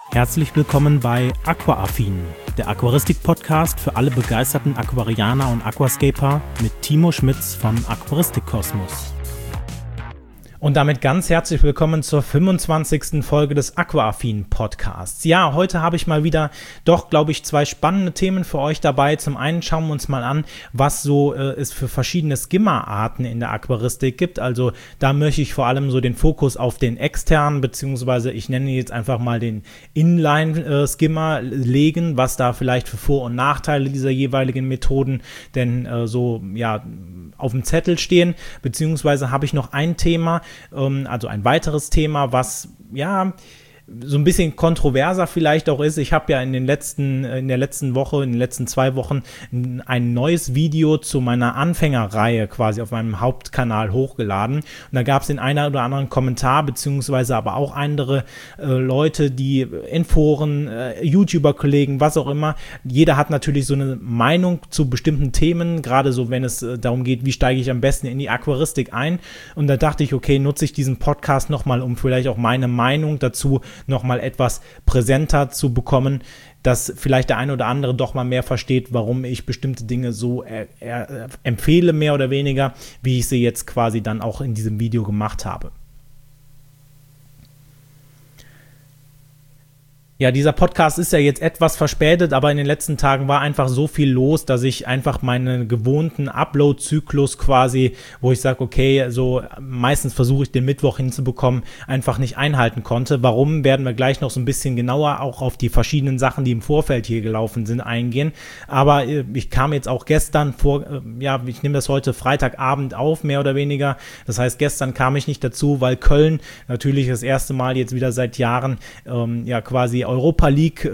Herzlich willkommen bei Aquaaffin, der Aquaristik-Podcast für alle begeisterten Aquarianer und Aquascaper mit Timo Schmitz von Aquaristik Kosmos. Und damit ganz herzlich willkommen zur 25. Folge des Aquaaffin Podcasts. Ja, heute habe ich mal wieder glaube ich, zwei spannende Themen für euch dabei. Zum einen schauen wir uns mal an, was so es für verschiedene Skimmerarten in der Aquaristik gibt. Also da möchte ich vor allem so den Fokus auf den externen, beziehungsweise ich nenne jetzt einfach mal den Inline-Skimmer legen, was da vielleicht für Vor- und Nachteile dieser jeweiligen Methoden denn auf dem Zettel stehen. Beziehungsweise habe ich noch ein Thema, also ein weiteres Thema, was so ein bisschen kontroverser vielleicht auch ist. Ich habe ja in den letzten 2 Wochen ein neues Video zu meiner Anfängerreihe quasi auf meinem Hauptkanal hochgeladen. Und da gab es den einen oder anderen Kommentar, beziehungsweise aber auch andere Leute, die in Foren, YouTuber-Kollegen, was auch immer, jeder hat natürlich so eine Meinung zu bestimmten Themen, gerade so, wenn es darum geht, wie steige ich am besten in die Aquaristik ein. Und da dachte ich, okay, nutze ich diesen Podcast nochmal, um vielleicht auch meine Meinung dazu nochmal etwas präsenter zu bekommen, dass vielleicht der eine oder andere doch mal mehr versteht, warum ich bestimmte Dinge so empfehle, mehr oder weniger, wie ich sie jetzt quasi dann auch in diesem Video gemacht habe. Ja, dieser Podcast ist ja jetzt etwas verspätet, aber in den letzten Tagen war einfach so viel los, dass ich einfach meinen gewohnten Upload-Zyklus quasi, wo ich sage, okay, so meistens versuche ich den Mittwoch hinzubekommen, einfach nicht einhalten konnte. Warum, werden wir gleich noch so ein bisschen genauer auch auf die verschiedenen Sachen, die im Vorfeld hier gelaufen sind, eingehen. Aber ich kam jetzt auch gestern ich nehme das heute Freitagabend auf, mehr oder weniger. Das heißt, gestern kam ich nicht dazu, weil Köln natürlich das erste Mal jetzt wieder seit Jahren quasi Europa League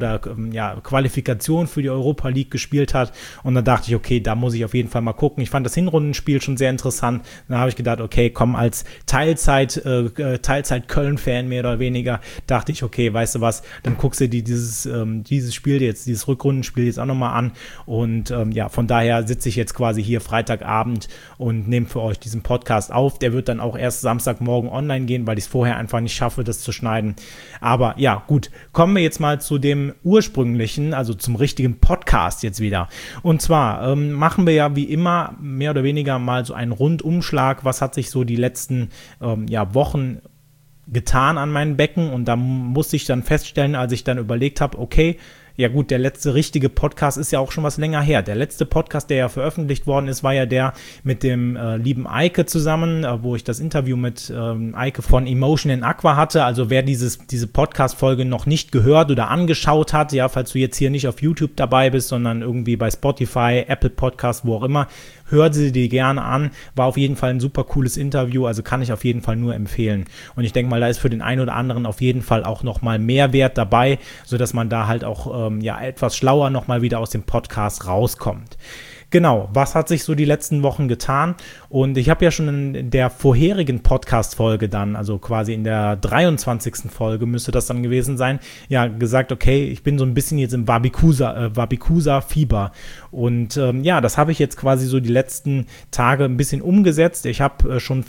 Qualifikation für die Europa League gespielt hat, und dann dachte ich, okay, da muss ich auf jeden Fall mal gucken. Ich fand das Hinrundenspiel schon sehr interessant. Dann habe ich gedacht, okay, komm, als Teilzeit Köln-Fan mehr oder weniger, dachte ich, okay, weißt du was, dann guckst du dir dieses Spiel jetzt, dieses Rückrundenspiel jetzt auch nochmal an, und von daher sitze ich jetzt quasi hier Freitagabend und nehme für euch diesen Podcast auf. Der wird dann auch erst Samstagmorgen online gehen, weil ich es vorher einfach nicht schaffe, das zu schneiden. Aber ja, gut. Kommen wir jetzt mal zu dem ursprünglichen, also zum richtigen Podcast jetzt wieder. Und zwar machen wir ja wie immer mehr oder weniger mal so einen Rundumschlag, was hat sich so die letzten Wochen getan an meinem Becken, und da musste ich dann feststellen, als ich dann überlegt habe, okay, ja gut, der letzte richtige Podcast ist ja auch schon was länger her. Der letzte Podcast, der ja veröffentlicht worden ist, war ja der mit dem lieben Eike zusammen, wo ich das Interview mit Eike von Emotion in Aqua hatte. Also wer diese Podcast-Folge noch nicht gehört oder angeschaut hat, ja, falls du jetzt hier nicht auf YouTube dabei bist, sondern irgendwie bei Spotify, Apple Podcast, wo auch immer, hör sie dir gerne an. War auf jeden Fall ein super cooles Interview, also kann ich auf jeden Fall nur empfehlen. Und ich denke mal, da ist für den einen oder anderen auf jeden Fall auch nochmal Mehrwert dabei, sodass man da halt auch etwas schlauer nochmal wieder aus dem Podcast rauskommt. Genau, was hat sich so die letzten Wochen getan? Und ich habe ja schon in der vorherigen Podcast-Folge dann, also quasi in der 23. Folge müsste das dann gewesen sein, ja, gesagt, okay, ich bin so ein bisschen jetzt im Wabikusa-Fieber. Und das habe ich jetzt quasi so die letzten Tage ein bisschen umgesetzt. Ich habe schon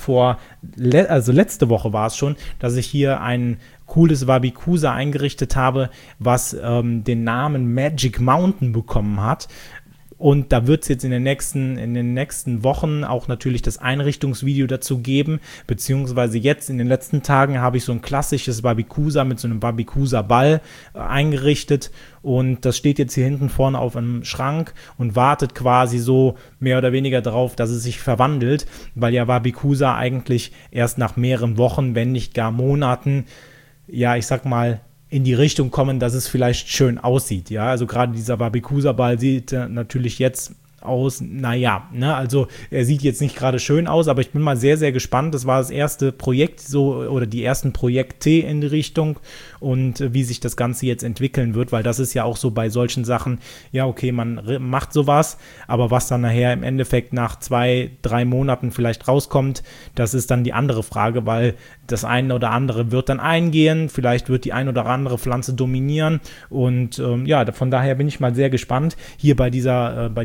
letzte Woche war es schon, dass ich hier ein cooles Wabikusa eingerichtet habe, was den Namen Magic Mountain bekommen hat. Und da wird es jetzt in den nächsten Wochen auch natürlich das Einrichtungsvideo dazu geben, beziehungsweise jetzt in den letzten Tagen habe ich so ein klassisches Wabikusa mit so einem Wabikusa-Ball eingerichtet, und das steht jetzt hier hinten vorne auf einem Schrank und wartet quasi so mehr oder weniger darauf, dass es sich verwandelt, weil ja Wabikusa eigentlich erst nach mehreren Wochen, wenn nicht gar Monaten, ja, ich sag mal, in die Richtung kommen, dass es vielleicht schön aussieht, ja, also gerade dieser Wabikusa-Ball sieht natürlich jetzt aus, also er sieht jetzt nicht gerade schön aus, aber ich bin mal sehr, sehr gespannt. Das war das erste Projekt oder die ersten Projekte in die Richtung, und wie sich das Ganze jetzt entwickeln wird, weil das ist ja auch so bei solchen Sachen, ja okay, man macht sowas, aber was dann nachher im Endeffekt nach 2-3 Monaten vielleicht rauskommt, das ist dann die andere Frage, weil das eine oder andere wird dann eingehen, vielleicht wird die ein oder andere Pflanze dominieren, und von daher bin ich mal sehr gespannt. Hier bei diesem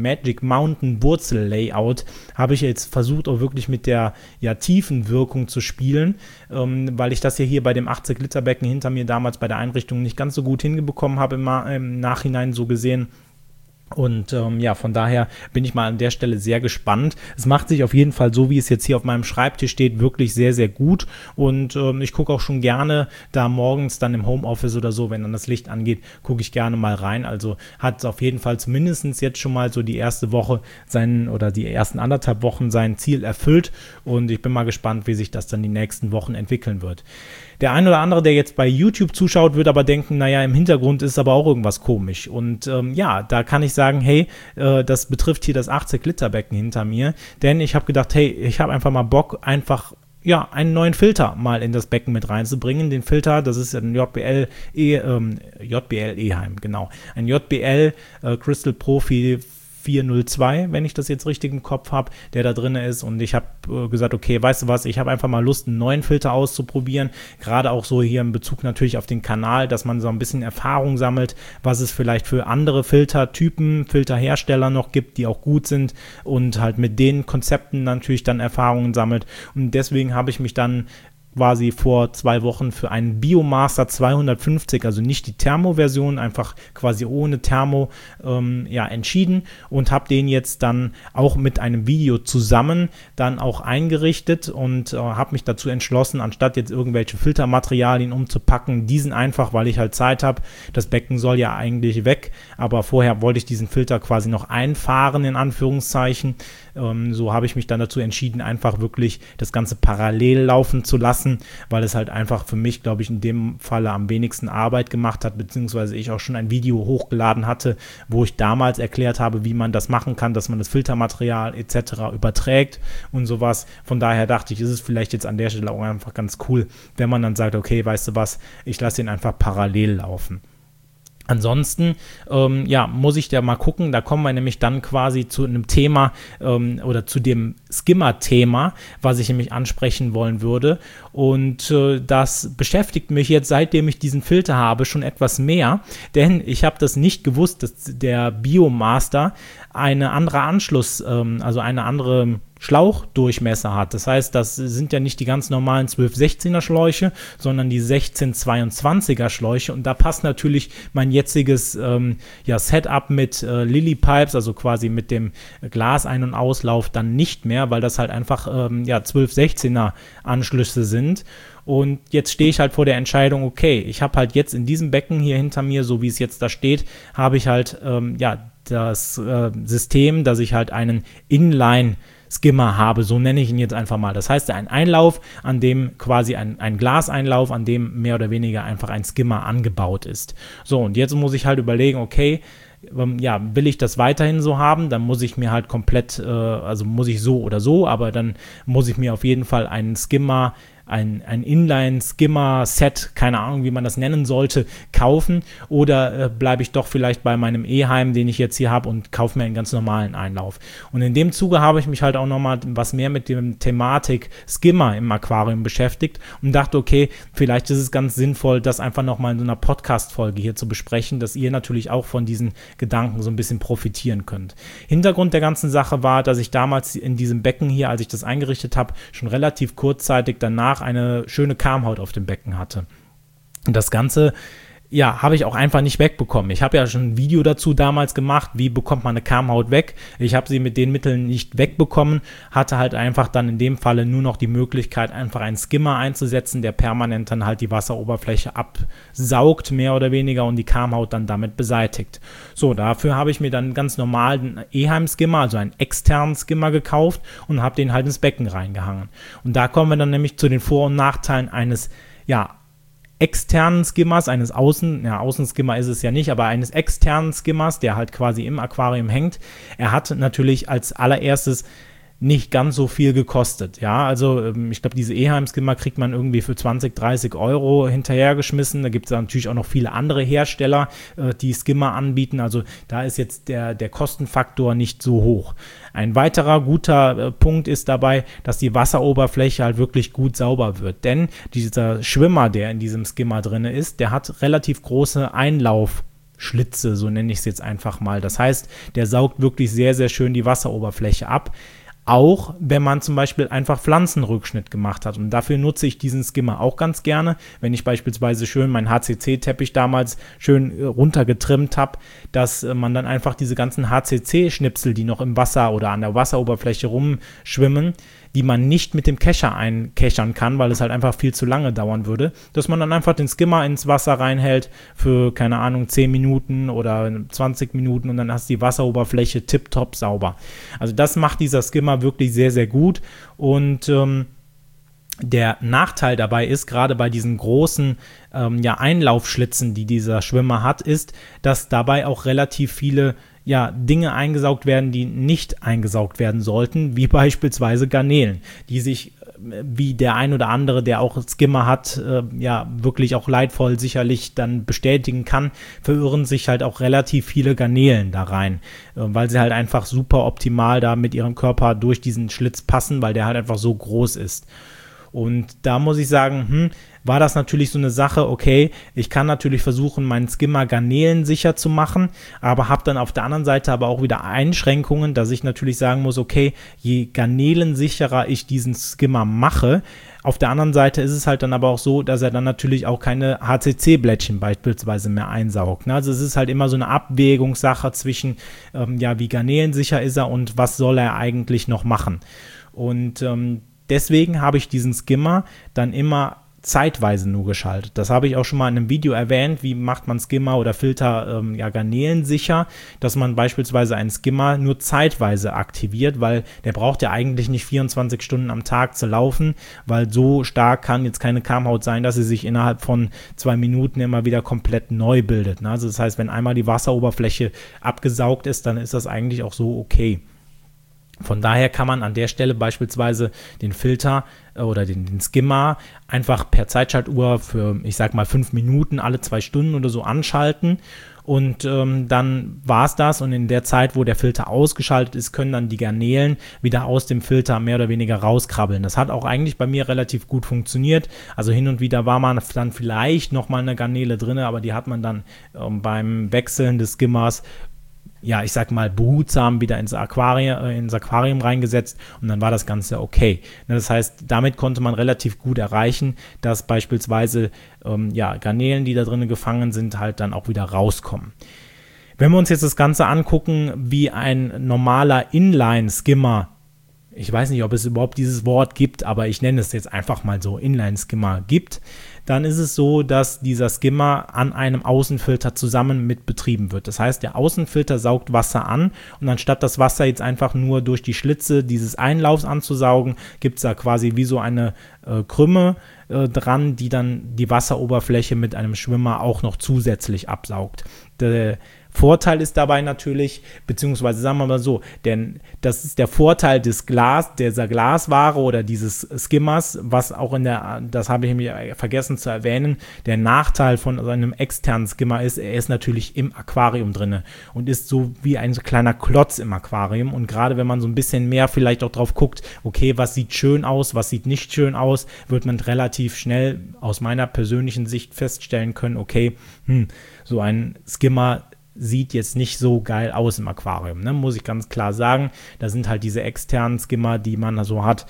Magic Mountain Wurzel-Layout habe ich jetzt versucht, auch wirklich mit der Tiefenwirkung zu spielen, weil ich das hier bei dem 80-Liter-Becken hinter mir damals bei der Einrichtung nicht ganz so gut hinbekommen habe im Nachhinein so gesehen. Und von daher bin ich mal an der Stelle sehr gespannt. Es macht sich auf jeden Fall, so wie es jetzt hier auf meinem Schreibtisch steht, wirklich sehr, sehr gut. Und ich gucke auch schon gerne da morgens dann im Homeoffice oder so, wenn dann das Licht angeht, gucke ich gerne mal rein. Also hat es auf jeden Fall zumindest jetzt schon mal so die erste Woche die ersten 1,5 Wochen sein Ziel erfüllt. Und ich bin mal gespannt, wie sich das dann die nächsten Wochen entwickeln wird. Der ein oder andere, der jetzt bei YouTube zuschaut, wird aber denken, naja, im Hintergrund ist aber auch irgendwas komisch. Und da kann ich sagen, hey, das betrifft hier das 80-Liter-Becken hinter mir. Denn ich habe gedacht, hey, ich habe einfach mal Bock, einen neuen Filter mal in das Becken mit reinzubringen. Den Filter, das ist ein JBL Eheim, genau. Ein JBL Crystal Profi 402, wenn ich das jetzt richtig im Kopf habe, der da drin ist. Und ich habe gesagt, okay, weißt du was, ich habe einfach mal Lust, einen neuen Filter auszuprobieren. Gerade auch so hier in Bezug natürlich auf den Kanal, dass man so ein bisschen Erfahrung sammelt, was es vielleicht für andere Filtertypen, Filterhersteller noch gibt, die auch gut sind und halt mit den Konzepten natürlich dann Erfahrungen sammelt. Und deswegen habe ich mich dann quasi vor 2 Wochen für einen Biomaster 250, also nicht die Thermo-Version, einfach quasi ohne Thermo entschieden und habe den jetzt dann auch mit einem Video zusammen dann auch eingerichtet und habe mich dazu entschlossen, anstatt jetzt irgendwelche Filtermaterialien umzupacken, diesen einfach, weil ich halt Zeit habe, das Becken soll ja eigentlich weg, aber vorher wollte ich diesen Filter quasi noch einfahren, in Anführungszeichen. So habe ich mich dann dazu entschieden, einfach wirklich das Ganze parallel laufen zu lassen, weil es halt einfach für mich, glaube ich, in dem Falle am wenigsten Arbeit gemacht hat, beziehungsweise ich auch schon ein Video hochgeladen hatte, wo ich damals erklärt habe, wie man das machen kann, dass man das Filtermaterial etc. überträgt und sowas. Von daher dachte ich, ist es vielleicht jetzt an der Stelle auch einfach ganz cool, wenn man dann sagt, okay, weißt du was, ich lasse ihn einfach parallel laufen. Ansonsten, muss ich da mal gucken, da kommen wir nämlich dann quasi zu einem Thema oder zu dem Skimmer-Thema, was ich nämlich ansprechen wollen würde. Und das beschäftigt mich jetzt, seitdem ich diesen Filter habe, schon etwas mehr, denn ich habe das nicht gewusst, dass der Biomaster eine andere also eine andere Schlauchdurchmesser hat. Das heißt, das sind ja nicht die ganz normalen 12-16er Schläuche, sondern die 16-22er Schläuche und da passt natürlich mein jetziges Setup mit Lily Pipes, also quasi mit dem Glas-Ein- und Auslauf dann nicht mehr, weil das halt einfach 12-16er Anschlüsse sind. Und jetzt stehe ich halt vor der Entscheidung, okay, ich habe halt jetzt in diesem Becken hier hinter mir, so wie es jetzt da steht, habe ich halt das System, dass ich halt einen Inline-Skimmer habe, so nenne ich ihn jetzt einfach mal. Das heißt, ein Einlauf, an dem quasi ein Glaseinlauf, an dem mehr oder weniger einfach ein Skimmer angebaut ist. So, und jetzt muss ich halt überlegen, okay, will ich das weiterhin so haben, dann muss ich mir halt komplett, also muss ich so oder so, aber dann muss ich mir auf jeden Fall einen Skimmer, ein Inline-Skimmer-Set, keine Ahnung, wie man das nennen sollte, kaufen oder bleibe ich doch vielleicht bei meinem Eheim, den ich jetzt hier habe und kaufe mir einen ganz normalen Einlauf. Und in dem Zuge habe ich mich halt auch nochmal was mehr mit dem Thematik Skimmer im Aquarium beschäftigt und dachte, okay, vielleicht ist es ganz sinnvoll, das einfach nochmal in so einer Podcast-Folge hier zu besprechen, dass ihr natürlich auch von diesen Gedanken so ein bisschen profitieren könnt. Hintergrund der ganzen Sache war, dass ich damals in diesem Becken hier, als ich das eingerichtet habe, schon relativ kurzzeitig danach eine schöne Kamhaut auf dem Becken hatte. Und das Ganze habe ich auch einfach nicht wegbekommen. Ich habe ja schon ein Video dazu damals gemacht, wie bekommt man eine Kamhaut weg. Ich habe sie mit den Mitteln nicht wegbekommen, hatte halt einfach dann in dem Falle nur noch die Möglichkeit, einfach einen Skimmer einzusetzen, der permanent dann halt die Wasseroberfläche absaugt, mehr oder weniger, und die Kamhaut dann damit beseitigt. So, dafür habe ich mir dann ganz normal einen Eheim-Skimmer, also einen externen Skimmer gekauft und habe den halt ins Becken reingehangen. Und da kommen wir dann nämlich zu den Vor- und Nachteilen eines, externen Skimmers, eines Außenskimmer ist es ja nicht, aber eines externen Skimmers, der halt quasi im Aquarium hängt. Er hat natürlich als allererstes nicht ganz so viel gekostet. Ja, also ich glaube, diese Eheim-Skimmer kriegt man irgendwie für 20, 30 Euro hinterhergeschmissen. Da gibt es natürlich auch noch viele andere Hersteller, die Skimmer anbieten. Also da ist jetzt der Kostenfaktor nicht so hoch. Ein weiterer guter Punkt ist dabei, dass die Wasseroberfläche halt wirklich gut sauber wird. Denn dieser Schwimmer, der in diesem Skimmer drin ist, der hat relativ große Schlitze, so nenne ich es jetzt einfach mal. Das heißt, der saugt wirklich sehr, sehr schön die Wasseroberfläche ab. Auch wenn man zum Beispiel einfach Pflanzenrückschnitt gemacht hat. Und dafür nutze ich diesen Skimmer auch ganz gerne. Wenn ich beispielsweise schön meinen HCC-Teppich damals schön runtergetrimmt habe, dass man dann einfach diese ganzen HCC-Schnipsel, die noch im Wasser oder an der Wasseroberfläche rumschwimmen, die man nicht mit dem Kescher einkechern kann, weil es halt einfach viel zu lange dauern würde, dass man dann einfach den Skimmer ins Wasser reinhält für, keine Ahnung, 10 Minuten oder 20 Minuten und dann hast du die Wasseroberfläche tipptopp sauber. Also das macht dieser Skimmer wirklich sehr, sehr gut und der Nachteil dabei ist, gerade bei diesen großen Einlaufschlitzen, die dieser Schwimmer hat, ist, dass dabei auch relativ viele Dinge eingesaugt werden, die nicht eingesaugt werden sollten, wie beispielsweise Garnelen, die sich, wie der ein oder andere, der auch Skimmer hat, wirklich auch leidvoll sicherlich dann bestätigen kann, verirren sich halt auch relativ viele Garnelen da rein, weil sie halt einfach super optimal da mit ihrem Körper durch diesen Schlitz passen, weil der halt einfach so groß ist. Und da muss ich sagen, war das natürlich so eine Sache, okay, ich kann natürlich versuchen, meinen Skimmer garnelensicher zu machen, aber habe dann auf der anderen Seite aber auch wieder Einschränkungen, dass ich natürlich sagen muss, okay, je garnelensicherer ich diesen Skimmer mache, auf der anderen Seite ist es halt dann aber auch so, dass er dann natürlich auch keine HCC-Blättchen beispielsweise mehr einsaugt. Also es ist halt immer so eine Abwägungssache zwischen, wie garnelensicher ist er und was soll er eigentlich noch machen. Und deswegen habe ich diesen Skimmer dann immer zeitweise nur geschaltet. Das habe ich auch schon mal in einem Video erwähnt, wie macht man Skimmer oder Filter garnelensicher, dass man beispielsweise einen Skimmer nur zeitweise aktiviert, weil der braucht ja eigentlich nicht 24 Stunden am Tag zu laufen, weil so stark kann jetzt keine Kammhaut sein, dass sie sich innerhalb von 2 Minuten immer wieder komplett neu bildet. Also das heißt, wenn einmal die Wasseroberfläche abgesaugt ist, dann ist das eigentlich auch so okay. Von daher kann man an der Stelle beispielsweise den Filter oder den Skimmer einfach per Zeitschaltuhr für, ich sag mal, 5 Minuten alle 2 Stunden oder so anschalten und dann war es das und in der Zeit, wo der Filter ausgeschaltet ist, können dann die Garnelen wieder aus dem Filter mehr oder weniger rauskrabbeln. Das hat auch eigentlich bei mir relativ gut funktioniert. Also hin und wieder war man dann vielleicht nochmal eine Garnele drin, aber die hat man dann beim Wechseln des Skimmers ich sag mal, behutsam wieder ins Aquarium reingesetzt und dann war das Ganze okay. Das heißt, damit konnte man relativ gut erreichen, dass beispielsweise Garnelen, die da drin gefangen sind, halt dann auch wieder rauskommen. Wenn wir uns jetzt das Ganze angucken, wie ein normaler Inline-Skimmer, ich weiß nicht, ob es überhaupt dieses Wort gibt, aber ich nenne es jetzt einfach mal so, Inline-Skimmer gibt, dann ist es so, dass dieser Skimmer an einem Außenfilter zusammen mit betrieben wird. Das heißt, der Außenfilter saugt Wasser an und anstatt das Wasser jetzt einfach nur durch die Schlitze dieses Einlaufs anzusaugen, gibt es da quasi wie so eine Krümme dran, die dann die Wasseroberfläche mit einem Schwimmer auch noch zusätzlich absaugt. Der Vorteil ist dabei natürlich, beziehungsweise sagen wir mal so, denn das ist der Vorteil dieser Glasware oder dieses Skimmers, was auch das habe ich mir vergessen zu erwähnen, der Nachteil von einem externen Skimmer ist, er ist natürlich im Aquarium drin und ist so wie ein kleiner Klotz im Aquarium und gerade wenn man so ein bisschen mehr vielleicht auch drauf guckt, okay, was sieht schön aus, was sieht nicht schön aus, wird man relativ schnell aus meiner persönlichen Sicht feststellen können, okay, so ein Skimmer sieht jetzt nicht so geil aus im Aquarium, muss ich ganz klar sagen. Da sind halt diese externen Skimmer, die man so hat.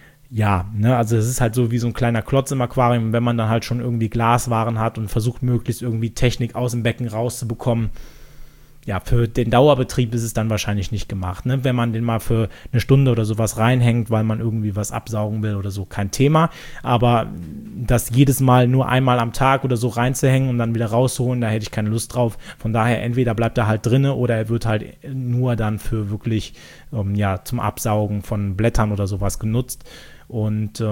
Also es ist halt so wie so ein kleiner Klotz im Aquarium. Wenn man dann halt schon irgendwie Glaswaren hat und versucht möglichst irgendwie Technik aus dem Becken rauszubekommen, für den Dauerbetrieb ist es dann wahrscheinlich nicht gemacht. Wenn man den mal für eine Stunde oder sowas reinhängt, weil man irgendwie was absaugen will oder so, kein Thema. Aber das jedes Mal nur einmal am Tag oder so reinzuhängen und dann wieder rauszuholen, da hätte ich keine Lust drauf. Von daher entweder bleibt er halt drinne oder er wird halt nur dann für wirklich zum Absaugen von Blättern oder sowas genutzt. Und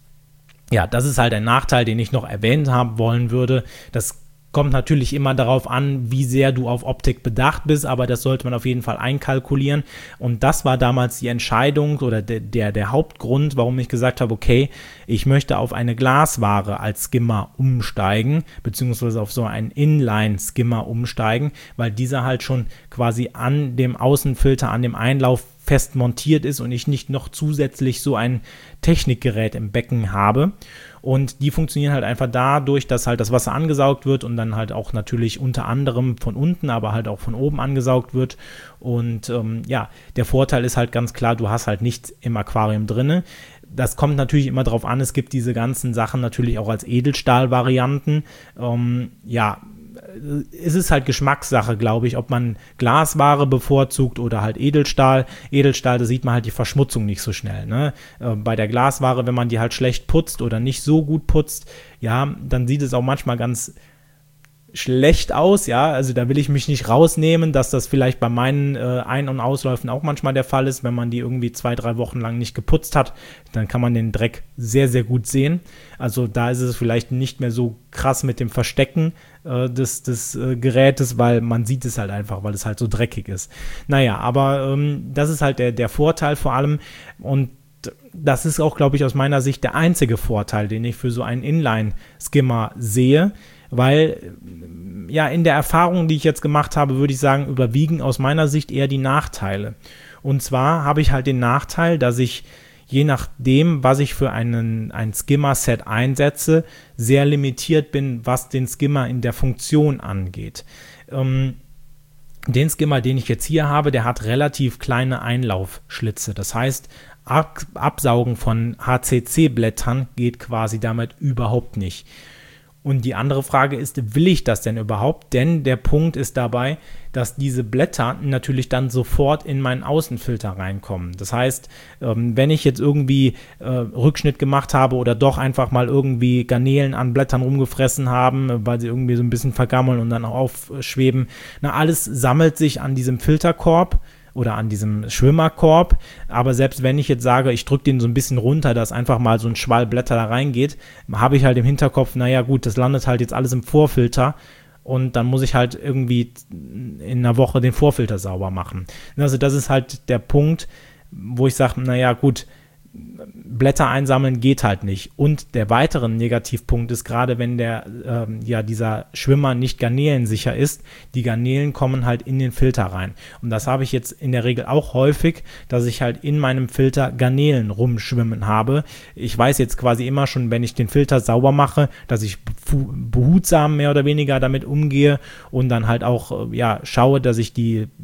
das ist halt ein Nachteil, den ich noch erwähnt haben wollen würde. Das kommt natürlich immer darauf an, wie sehr du auf Optik bedacht bist, aber das sollte man auf jeden Fall einkalkulieren. Und das war damals die Entscheidung oder der Hauptgrund, warum ich gesagt habe, okay, ich möchte auf eine Glasware als Skimmer umsteigen, beziehungsweise auf so einen Inline-Skimmer umsteigen, weil dieser halt schon quasi an dem Außenfilter, an dem Einlauf fest montiert ist und ich nicht noch zusätzlich so ein Technikgerät im Becken habe. und die funktionieren halt einfach dadurch, dass halt das Wasser angesaugt wird und dann halt auch natürlich unter anderem von unten, aber halt auch von oben angesaugt wird. Und ja, der Vorteil ist halt ganz klar, du hast halt nichts im Aquarium drinne. Das kommt natürlich immer drauf an, es gibt diese ganzen Sachen natürlich auch als Edelstahl-Varianten. Ja, es ist halt Geschmackssache, glaube ich, ob man Glasware bevorzugt oder halt Edelstahl. Edelstahl, da sieht man halt die Verschmutzung nicht so schnell. Ne? Bei der Glasware, wenn man die halt schlecht putzt oder nicht so gut putzt, ja, dann sieht es auch manchmal ganz schlecht aus, ja, also da will ich mich nicht rausnehmen, dass das vielleicht bei meinen Ein- und Ausläufen auch manchmal der Fall ist, wenn man die irgendwie 2-3 Wochen lang nicht geputzt hat, dann kann man den Dreck sehr, sehr gut sehen. Also da ist es vielleicht nicht mehr so krass mit dem Verstecken des Gerätes, weil man sieht es halt einfach, weil es halt so dreckig ist. Naja, aber das ist halt der Vorteil vor allem, und das ist auch, glaube ich, aus meiner Sicht der einzige Vorteil, den ich für so einen Inline-Skimmer sehe, weil ja in der Erfahrung, die ich jetzt gemacht habe, würde ich sagen, überwiegen aus meiner Sicht eher die Nachteile. Und zwar habe ich halt den Nachteil, dass ich je nachdem, was ich für ein Skimmer-Set einsetze, sehr limitiert bin, was den Skimmer in der Funktion angeht. Den Skimmer, den ich jetzt hier habe, der hat relativ kleine Einlaufschlitze. Das heißt, Absaugen von HCC-Blättern geht quasi damit überhaupt nicht. Und die andere Frage ist, will ich das denn überhaupt? Denn der Punkt ist dabei, dass diese Blätter natürlich dann sofort in meinen Außenfilter reinkommen. Das heißt, wenn ich jetzt irgendwie Rückschnitt gemacht habe oder doch einfach mal irgendwie Garnelen an Blättern rumgefressen haben, weil sie irgendwie so ein bisschen vergammeln und dann auch aufschweben, na, alles sammelt sich an diesem Filterkorb oder an diesem Schwimmerkorb, aber selbst wenn ich jetzt sage, ich drücke den so ein bisschen runter, dass einfach mal so ein Schwall Blätter da reingeht, habe ich halt im Hinterkopf, naja gut, das landet halt jetzt alles im Vorfilter und dann muss ich halt irgendwie in einer Woche den Vorfilter sauber machen. Also das ist halt der Punkt, wo ich sage, naja gut, Blätter einsammeln geht halt nicht. Und der weitere Negativpunkt ist, gerade wenn dieser Schwimmer nicht garnelensicher ist, die Garnelen kommen halt in den Filter rein. Und das habe ich jetzt in der Regel auch häufig, dass ich halt in meinem Filter Garnelen rumschwimmen habe. Ich weiß jetzt quasi immer schon, wenn ich den Filter sauber mache, dass ich behutsam mehr oder weniger damit umgehe und dann halt auch schaue, dass ich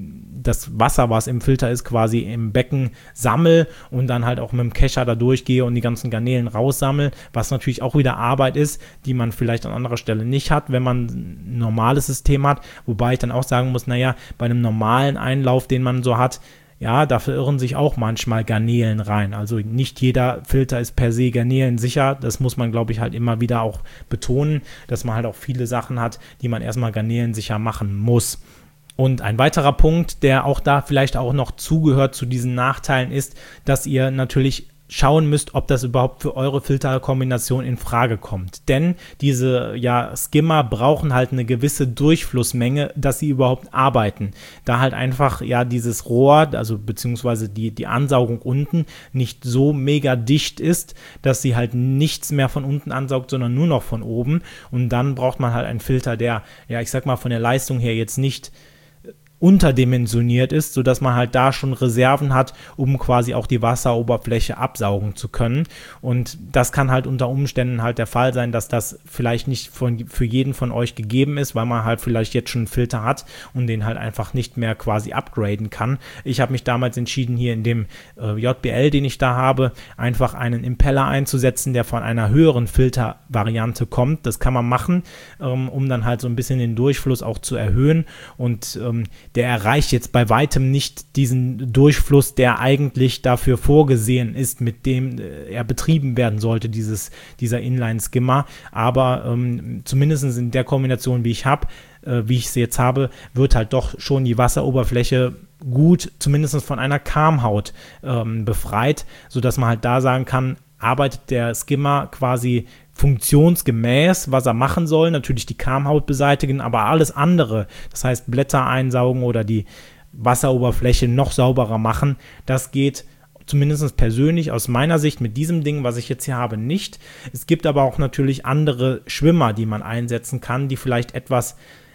das Wasser, was im Filter ist, quasi im Becken sammle und dann halt auch mit dem Kescher da durchgehe und die ganzen Garnelen raussammle, was natürlich auch wieder Arbeit ist, die man vielleicht an anderer Stelle nicht hat, wenn man ein normales System hat, wobei ich dann auch sagen muss, naja, bei einem normalen Einlauf, den man so hat, ja, da verirren sich auch manchmal Garnelen rein. Also nicht jeder Filter ist per se garnelensicher. Das muss man, glaube ich, halt immer wieder auch betonen, dass man halt auch viele Sachen hat, die man erstmal garnelensicher machen muss. Und ein weiterer Punkt, der auch da vielleicht auch noch zugehört zu diesen Nachteilen, ist, dass ihr natürlich schauen müsst, ob das überhaupt für eure Filterkombination in Frage kommt. Denn diese Skimmer brauchen halt eine gewisse Durchflussmenge, dass sie überhaupt arbeiten. Da halt einfach dieses Rohr, also beziehungsweise die Ansaugung unten nicht so mega dicht ist, dass sie halt nichts mehr von unten ansaugt, sondern nur noch von oben. Und dann braucht man halt einen Filter, der, ich sag mal, von der Leistung her jetzt nicht unterdimensioniert ist, sodass man halt da schon Reserven hat, um quasi auch die Wasseroberfläche absaugen zu können. Und das kann halt unter Umständen halt der Fall sein, dass das vielleicht nicht für jeden von euch gegeben ist, weil man halt vielleicht jetzt schon einen Filter hat und den halt einfach nicht mehr quasi upgraden kann. Ich habe mich damals entschieden, hier in dem JBL, den ich da habe, einfach einen Impeller einzusetzen, der von einer höheren Filtervariante kommt. Das kann man machen, um dann halt so ein bisschen den Durchfluss auch zu erhöhen, und der erreicht jetzt bei weitem nicht diesen Durchfluss, der eigentlich dafür vorgesehen ist, mit dem er betrieben werden sollte, dieser Inline-Skimmer. Aber zumindest in der Kombination, wie ich sie jetzt habe, wird halt doch schon die Wasseroberfläche gut, zumindest von einer Kamhaut befreit, sodass man halt da sagen kann, arbeitet der Skimmer quasi funktionsgemäß, was er machen soll, natürlich die Kamhaut beseitigen, aber alles andere, das heißt Blätter einsaugen oder die Wasseroberfläche noch sauberer machen, das geht zumindest persönlich aus meiner Sicht mit diesem Ding, was ich jetzt hier habe, nicht. Es gibt aber auch natürlich andere Schwimmer, die man einsetzen kann, die vielleicht etwas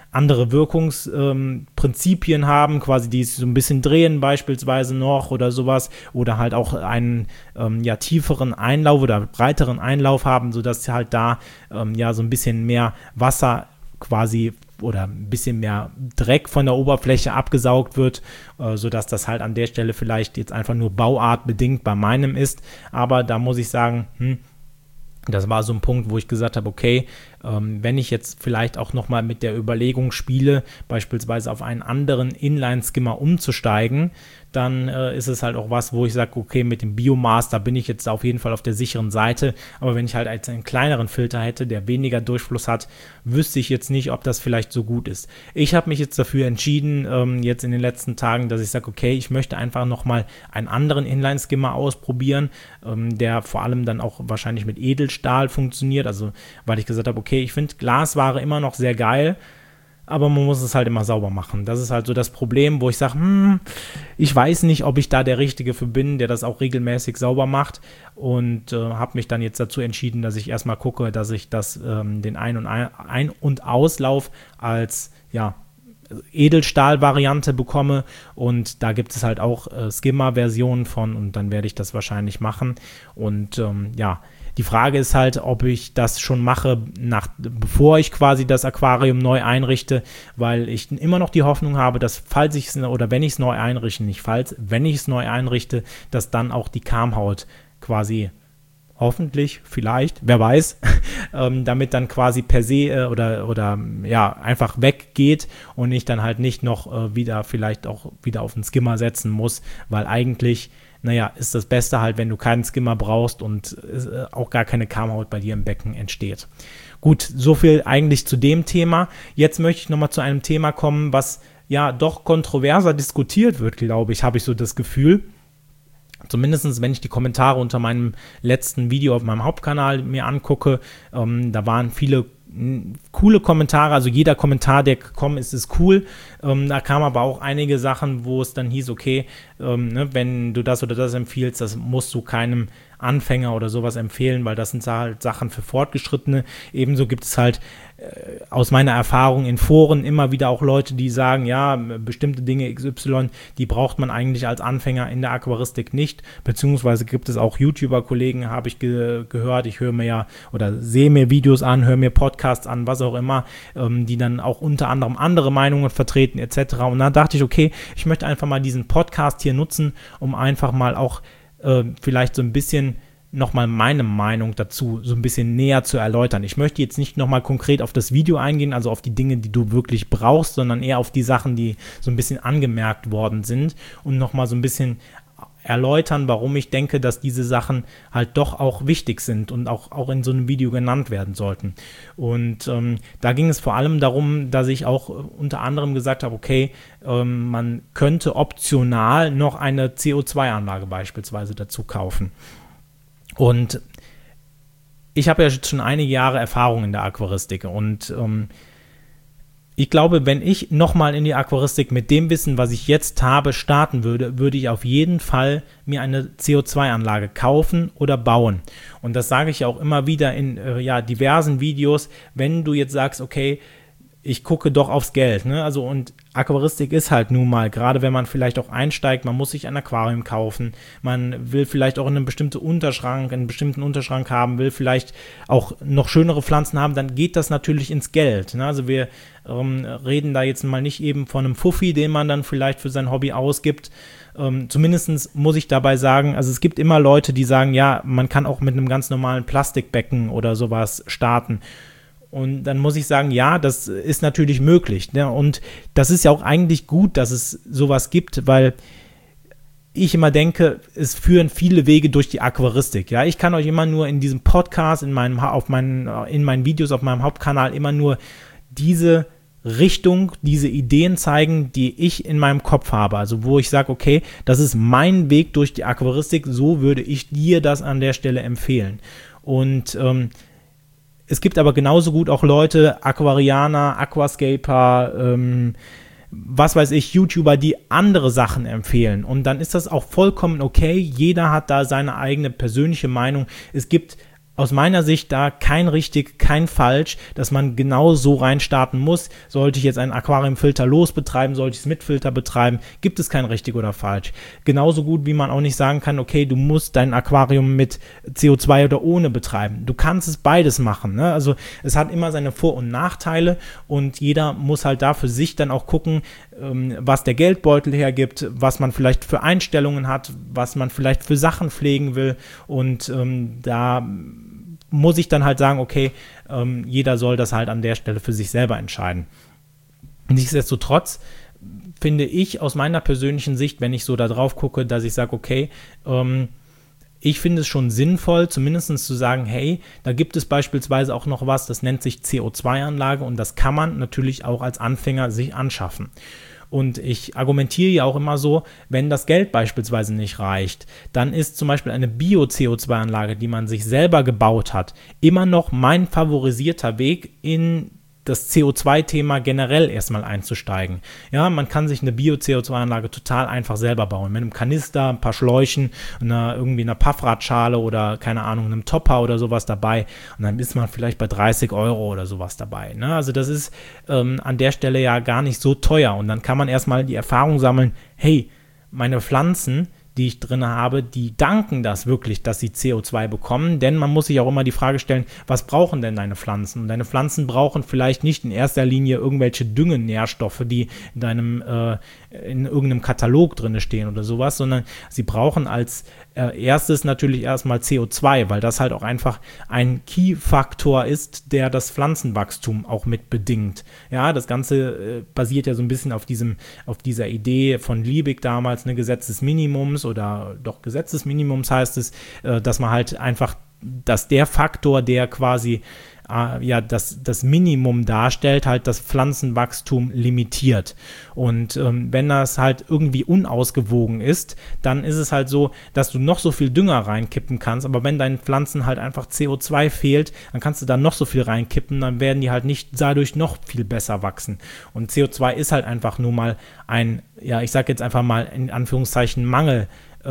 andere Wirkungsprinzipien haben, quasi die so ein bisschen drehen beispielsweise noch oder sowas, oder halt auch einen tieferen Einlauf oder breiteren Einlauf haben, sodass halt da so ein bisschen mehr Wasser quasi oder ein bisschen mehr Dreck von der Oberfläche abgesaugt wird, sodass das halt an der Stelle vielleicht jetzt einfach nur bauartbedingt bei meinem ist. Aber da muss ich sagen, das war so ein Punkt, wo ich gesagt habe, okay, wenn ich jetzt vielleicht auch nochmal mit der Überlegung spiele, beispielsweise auf einen anderen Inline-Skimmer umzusteigen, dann ist es halt auch was, wo ich sage, okay, mit dem Biomass, da bin ich jetzt auf jeden Fall auf der sicheren Seite, aber wenn ich halt einen kleineren Filter hätte, der weniger Durchfluss hat, wüsste ich jetzt nicht, ob das vielleicht so gut ist. Ich habe mich jetzt dafür entschieden, jetzt in den letzten Tagen, dass ich sage, okay, ich möchte einfach nochmal einen anderen Inline-Skimmer ausprobieren, der vor allem dann auch wahrscheinlich mit Edelstahl funktioniert, also weil ich gesagt habe, okay, ich finde Glasware immer noch sehr geil, aber man muss es halt immer sauber machen. Das ist halt so das Problem, wo ich sage, ich weiß nicht, ob ich da der Richtige für bin, der das auch regelmäßig sauber macht, und habe mich dann jetzt dazu entschieden, dass ich erstmal gucke, dass ich den Ein- und Auslauf als Edelstahl-Variante bekomme, und da gibt es halt auch Skimmer-Versionen von, und dann werde ich das wahrscheinlich machen. Und die Frage ist halt, ob ich das schon mache, bevor ich quasi das Aquarium neu einrichte, weil ich immer noch die Hoffnung habe, dass wenn ich es neu einrichte, dass dann auch die Kamhaut quasi hoffentlich, vielleicht, wer weiß, damit dann quasi per se einfach weggeht und ich dann halt nicht noch vielleicht auch wieder auf den Skimmer setzen muss, weil eigentlich ist das Beste halt, wenn du keinen Skimmer brauchst und auch gar keine Kamhaut bei dir im Becken entsteht. Gut, so viel eigentlich zu dem Thema. Jetzt möchte ich nochmal zu einem Thema kommen, was doch kontroverser diskutiert wird, glaube ich, habe ich so das Gefühl. Zumindest, wenn ich die Kommentare unter meinem letzten Video auf meinem Hauptkanal mir angucke, da waren viele coole Kommentare, also jeder Kommentar, der gekommen ist, ist cool. Da kamen aber auch einige Sachen, wo es dann hieß, okay, wenn du das oder das empfiehlst, das musst du keinem Anfänger oder sowas empfehlen, weil das sind halt Sachen für Fortgeschrittene. Ebenso gibt es halt aus meiner Erfahrung in Foren immer wieder auch Leute, die sagen, ja, bestimmte Dinge XY, die braucht man eigentlich als Anfänger in der Aquaristik nicht, beziehungsweise gibt es auch YouTuber-Kollegen, habe ich gehört, ich höre mir oder sehe mir Videos an, höre mir Podcasts an, was auch immer, die dann auch unter anderem andere Meinungen vertreten etc. Und da dachte ich, okay, ich möchte einfach mal diesen Podcast hier nutzen, um einfach mal auch vielleicht so ein bisschen nochmal meine Meinung dazu so ein bisschen näher zu erläutern. Ich möchte jetzt nicht nochmal konkret auf das Video eingehen, also auf die Dinge, die du wirklich brauchst, sondern eher auf die Sachen, die so ein bisschen angemerkt worden sind, und nochmal so ein bisschen erläutern, warum ich denke, dass diese Sachen halt doch auch wichtig sind und auch in so einem Video genannt werden sollten. Und da ging es vor allem darum, dass ich auch unter anderem gesagt habe, okay, man könnte optional noch eine CO2-Anlage beispielsweise dazu kaufen. Und ich habe ja schon einige Jahre Erfahrung in der Aquaristik, und ich glaube, wenn ich nochmal in die Aquaristik mit dem Wissen, was ich jetzt habe, starten würde, würde ich auf jeden Fall mir eine CO2-Anlage kaufen oder bauen. Und das sage ich auch immer wieder in diversen Videos, wenn du jetzt sagst, okay, ich gucke doch aufs Geld, ne? Also, und Aquaristik ist halt nun mal, gerade wenn man vielleicht auch einsteigt, man muss sich ein Aquarium kaufen, man will vielleicht auch einen bestimmten Unterschrank haben, will vielleicht auch noch schönere Pflanzen haben, dann geht das natürlich ins Geld, ne? Also wir reden da jetzt mal nicht eben von einem Fuffi, den man dann vielleicht für sein Hobby ausgibt. Zumindest muss ich dabei sagen, also es gibt immer Leute, die sagen, ja, man kann auch mit einem ganz normalen Plastikbecken oder sowas starten. Und dann muss ich sagen, ja, das ist natürlich möglich, ne? Und das ist ja auch eigentlich gut, dass es sowas gibt, weil ich immer denke, es führen viele Wege durch die Aquaristik. Ja, ich kann euch immer nur in diesem Podcast, in meinen Videos auf meinem Hauptkanal immer nur diese Richtung, diese Ideen zeigen, die ich in meinem Kopf habe. Also wo ich sage, okay, das ist mein Weg durch die Aquaristik, so würde ich dir das an der Stelle empfehlen. Und es gibt aber genauso gut auch Leute, Aquarianer, Aquascaper, was weiß ich, YouTuber, die andere Sachen empfehlen. Und dann ist das auch vollkommen okay. Jeder hat da seine eigene persönliche Meinung. Es gibt aus meiner Sicht da kein richtig, kein falsch, dass man genau so reinstarten muss. Sollte ich jetzt einen Aquariumfilter losbetreiben, sollte ich es mit Filter betreiben, gibt es kein richtig oder falsch. Genauso gut, wie man auch nicht sagen kann, okay, du musst dein Aquarium mit CO2 oder ohne betreiben. Du kannst es beides machen, ne? Also es hat immer seine Vor- und Nachteile und jeder muss halt da für sich dann auch gucken, was der Geldbeutel hergibt, was man vielleicht für Einstellungen hat, was man vielleicht für Sachen pflegen will und da muss ich dann halt sagen, okay, jeder soll das halt an der Stelle für sich selber entscheiden. Nichtsdestotrotz finde ich aus meiner persönlichen Sicht, wenn ich so da drauf gucke, dass ich sage, okay, ich finde es schon sinnvoll, zumindest zu sagen, hey, da gibt es beispielsweise auch noch was, das nennt sich CO2-Anlage und das kann man natürlich auch als Anfänger sich anschaffen. Und ich argumentiere ja auch immer so, wenn das Geld beispielsweise nicht reicht, dann ist zum Beispiel eine Bio-CO2-Anlage, die man sich selber gebaut hat, immer noch mein favorisierter Weg in das CO2-Thema generell erstmal einzusteigen. Ja, man kann sich eine Bio-CO2-Anlage total einfach selber bauen. Mit einem Kanister, ein paar Schläuchen, irgendwie einer Paffradschale oder, keine Ahnung, einem Topper oder sowas dabei. Und dann ist man vielleicht bei 30 Euro oder sowas dabei. Ne? Also das ist an der Stelle ja gar nicht so teuer. Und dann kann man erstmal die Erfahrung sammeln, hey, meine Pflanzen, die ich drin habe, die danken das wirklich, dass sie CO2 bekommen, denn man muss sich auch immer die Frage stellen, was brauchen denn deine Pflanzen? Und deine Pflanzen brauchen vielleicht nicht in erster Linie irgendwelche Düngenährstoffe, die in irgendeinem Katalog drin stehen oder sowas, sondern sie brauchen als erstes natürlich erstmal CO2, weil das halt auch einfach ein Key-Faktor ist, der das Pflanzenwachstum auch mit bedingt. Ja, das Ganze basiert ja so ein bisschen auf dieser Idee von Liebig damals, ne, Gesetz des Minimums oder doch Gesetz des Minimums heißt es, dass man halt einfach, dass der Faktor, der quasi das Minimum darstellt, halt das Pflanzenwachstum limitiert. Und wenn das halt irgendwie unausgewogen ist, dann ist es halt so, dass du noch so viel Dünger reinkippen kannst, aber wenn deinen Pflanzen halt einfach CO2 fehlt, dann kannst du da noch so viel reinkippen, dann werden die halt nicht dadurch noch viel besser wachsen. Und CO2 ist halt einfach nur mal ein, ja, ich sag jetzt einfach mal in Anführungszeichen Mangel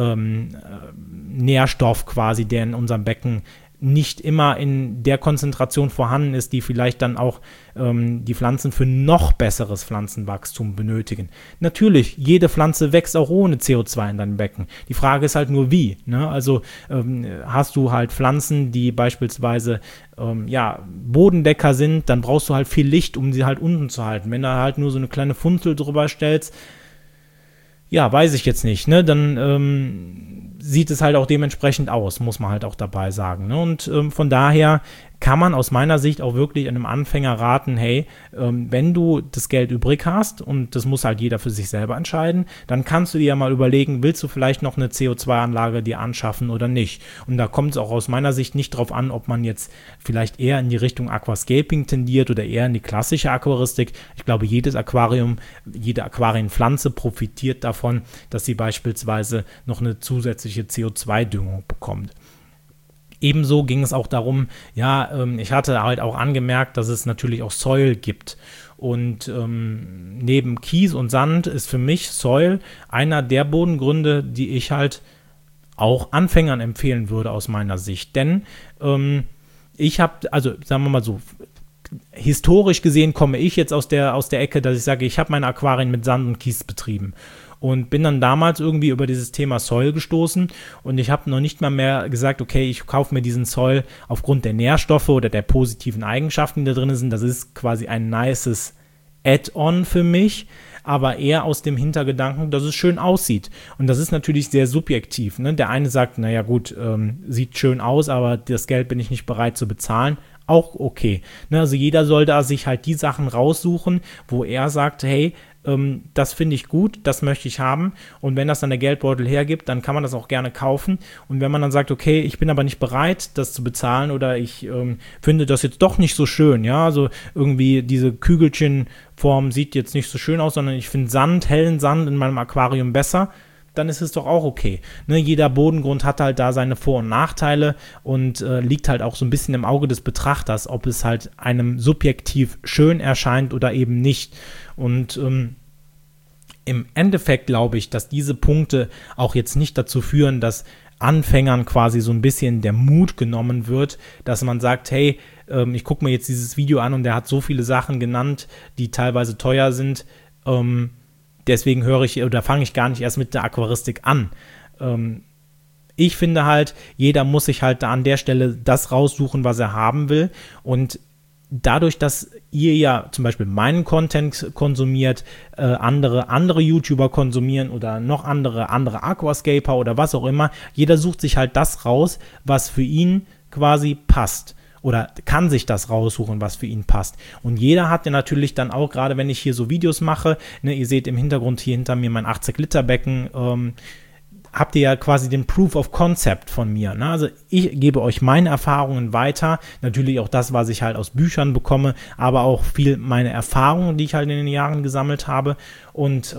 Nährstoff quasi, der in unserem Becken nicht immer in der Konzentration vorhanden ist, die vielleicht dann auch die Pflanzen für noch besseres Pflanzenwachstum benötigen. Natürlich, jede Pflanze wächst auch ohne CO2 in deinem Becken. Die Frage ist halt nur wie. Ne? Also hast du halt Pflanzen, die beispielsweise Bodendecker sind, dann brauchst du halt viel Licht, um sie halt unten zu halten. Wenn du halt nur so eine kleine Funzel drüber stellst, ja, weiß ich jetzt nicht, ne? Dann sieht es halt auch dementsprechend aus, muss man halt auch dabei sagen. Ne? Und von daher kann man aus meiner Sicht auch wirklich einem Anfänger raten, hey, wenn du das Geld übrig hast, und das muss halt jeder für sich selber entscheiden, dann kannst du dir ja mal überlegen, willst du vielleicht noch eine CO2-Anlage dir anschaffen oder nicht? Und da kommt es auch aus meiner Sicht nicht drauf an, ob man jetzt vielleicht eher in die Richtung Aquascaping tendiert oder eher in die klassische Aquaristik. Ich glaube, jedes Aquarium, jede Aquarienpflanze profitiert davon, dass sie beispielsweise noch eine zusätzliche CO2-Düngung bekommt. Ebenso ging es auch darum, ich hatte halt auch angemerkt, dass es natürlich auch Soil gibt. Und neben Kies und Sand ist für mich Soil einer der Bodengründe, die ich halt auch Anfängern empfehlen würde aus meiner Sicht. Denn ich habe, also sagen wir mal so, historisch gesehen komme ich jetzt aus der Ecke, dass ich sage, ich habe meine Aquarien mit Sand und Kies betrieben. Und bin dann damals irgendwie über dieses Thema Soil gestoßen und ich habe noch nicht mal mehr gesagt, okay, ich kaufe mir diesen Soil aufgrund der Nährstoffe oder der positiven Eigenschaften, die da drin sind. Das ist quasi ein nices Add-on für mich, aber eher aus dem Hintergedanken, dass es schön aussieht. Und das ist natürlich sehr subjektiv. Ne? Der eine sagt, naja gut, sieht schön aus, aber das Geld bin ich nicht bereit zu bezahlen. Auch okay. Ne? Also jeder soll da sich halt die Sachen raussuchen, wo er sagt, hey, das finde ich gut, das möchte ich haben, und wenn das dann der Geldbeutel hergibt, dann kann man das auch gerne kaufen, und wenn man dann sagt, okay, ich bin aber nicht bereit, das zu bezahlen, oder ich finde das jetzt doch nicht so schön, ja, also irgendwie diese Kügelchenform sieht jetzt nicht so schön aus, sondern ich finde hellen Sand in meinem Aquarium besser, dann ist es doch auch okay. Ne, jeder Bodengrund hat halt da seine Vor- und Nachteile und liegt halt auch so ein bisschen im Auge des Betrachters, ob es halt einem subjektiv schön erscheint oder eben nicht. Und im Endeffekt glaube ich, dass diese Punkte auch jetzt nicht dazu führen, dass Anfängern quasi so ein bisschen der Mut genommen wird, dass man sagt, hey, ich gucke mir jetzt dieses Video an und der hat so viele Sachen genannt, die teilweise teuer sind, deswegen fange ich gar nicht erst mit der Aquaristik an. Ich finde halt, jeder muss sich halt da an der Stelle das raussuchen, was er haben will, und dadurch, dass ihr ja zum Beispiel meinen Content konsumiert, andere YouTuber konsumieren oder noch andere Aquascaper oder was auch immer, jeder sucht sich halt das raus, was für ihn quasi passt. Oder kann sich das raussuchen, was für ihn passt. Und jeder hat ja natürlich dann auch, gerade wenn ich hier so Videos mache, ne, ihr seht im Hintergrund hier hinter mir mein 80-Liter-Becken, habt ihr ja quasi den Proof of Concept von mir. Ne? Also ich gebe euch meine Erfahrungen weiter, natürlich auch das, was ich halt aus Büchern bekomme, aber auch viel meine Erfahrungen, die ich halt in den Jahren gesammelt habe. Und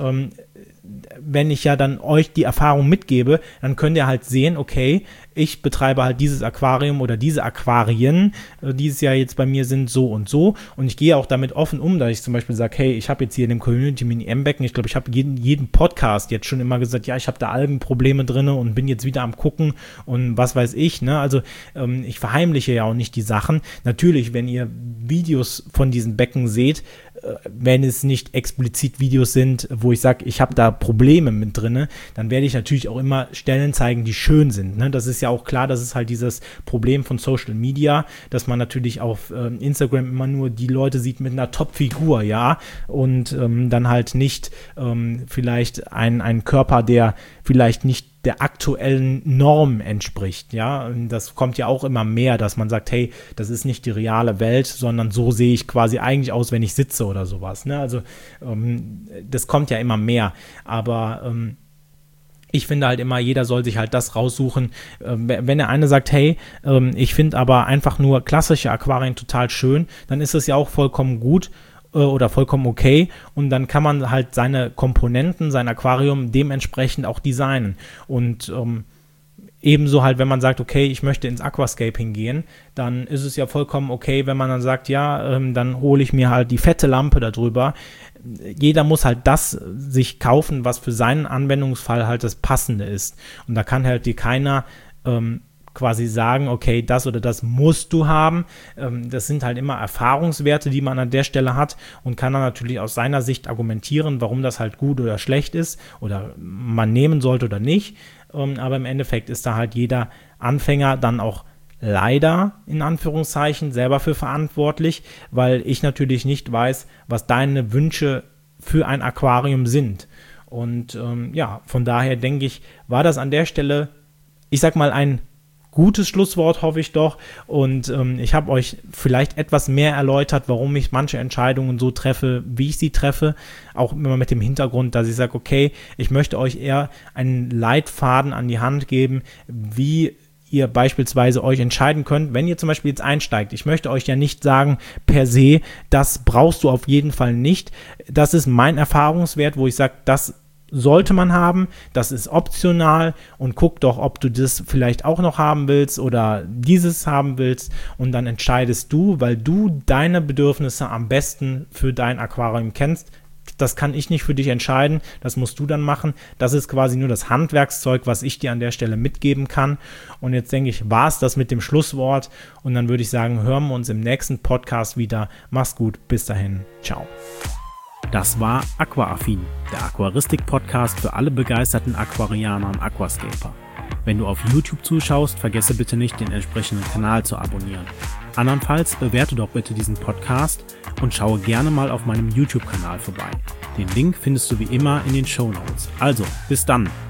wenn ich ja dann euch die Erfahrung mitgebe, dann könnt ihr halt sehen, okay, ich betreibe halt dieses Aquarium oder diese Aquarien, dieses Jahr jetzt bei mir sind so und ich gehe auch damit offen um, dass ich zum Beispiel sage, hey, ich habe jetzt hier in dem Community Mini M-Becken, ich glaube, ich habe jeden Podcast jetzt schon immer gesagt, ja, ich habe da Algenprobleme drin und bin jetzt wieder am gucken und was weiß ich, ne, also ich verheimliche ja auch nicht die Sachen. Natürlich, wenn ihr Videos von diesen Becken seht, wenn es nicht explizit Videos sind, wo ich sage, ich habe da Probleme mit drin, dann werde ich natürlich auch immer Stellen zeigen, die schön sind. Ne? Das ist ja auch klar, das ist halt dieses Problem von Social Media, dass man natürlich auf Instagram immer nur die Leute sieht mit einer Top-Figur, ja, und dann halt nicht vielleicht einen Körper, der vielleicht nicht der aktuellen Norm entspricht, ja, und das kommt ja auch immer mehr, dass man sagt, hey, das ist nicht die reale Welt, sondern so sehe ich quasi eigentlich aus, wenn ich sitze oder sowas, ne, also das kommt ja immer mehr, aber ich finde halt immer, jeder soll sich halt das raussuchen, wenn der eine sagt, hey, ich finde aber einfach nur klassische Aquarien total schön, dann ist es ja auch vollkommen gut, oder vollkommen okay, und dann kann man halt seine Komponenten, sein Aquarium dementsprechend auch designen. Und ebenso halt, wenn man sagt, okay, ich möchte ins Aquascaping gehen, dann ist es ja vollkommen okay, wenn man dann sagt, ja, dann hole ich mir halt die fette Lampe darüber. Jeder muss halt das sich kaufen, was für seinen Anwendungsfall halt das Passende ist. Und da kann halt dir keiner quasi sagen, okay, das oder das musst du haben. Das sind halt immer Erfahrungswerte, die man an der Stelle hat, und kann dann natürlich aus seiner Sicht argumentieren, warum das halt gut oder schlecht ist oder man nehmen sollte oder nicht. Aber im Endeffekt ist da halt jeder Anfänger dann auch leider, in Anführungszeichen, selber für verantwortlich, weil ich natürlich nicht weiß, was deine Wünsche für ein Aquarium sind. Und ja, von daher denke ich, war das an der Stelle, ich sag mal, ein gutes Schlusswort, hoffe ich doch, und ich habe euch vielleicht etwas mehr erläutert, warum ich manche Entscheidungen so treffe, wie ich sie treffe, auch immer mit dem Hintergrund, dass ich sage, okay, ich möchte euch eher einen Leitfaden an die Hand geben, wie ihr beispielsweise euch entscheiden könnt, wenn ihr zum Beispiel jetzt einsteigt. Ich möchte euch ja nicht sagen, per se, das brauchst du auf jeden Fall nicht. Das ist mein Erfahrungswert, wo ich sage, das sollte man haben, das ist optional, und guck doch, ob du das vielleicht auch noch haben willst oder dieses haben willst, und dann entscheidest du, weil du deine Bedürfnisse am besten für dein Aquarium kennst. Das kann ich nicht für dich entscheiden, das musst du dann machen. Das ist quasi nur das Handwerkszeug, was ich dir an der Stelle mitgeben kann. Und jetzt denke ich, war es das mit dem Schlusswort, und dann würde ich sagen, hören wir uns im nächsten Podcast wieder. Mach's gut, bis dahin, ciao. Das war Aquaaffin, der Aquaristik-Podcast für alle begeisterten Aquarianer und Aquascaper. Wenn du auf YouTube zuschaust, vergesse bitte nicht, den entsprechenden Kanal zu abonnieren. Andernfalls bewerte doch bitte diesen Podcast und schaue gerne mal auf meinem YouTube-Kanal vorbei. Den Link findest du wie immer in den Shownotes. Also, bis dann!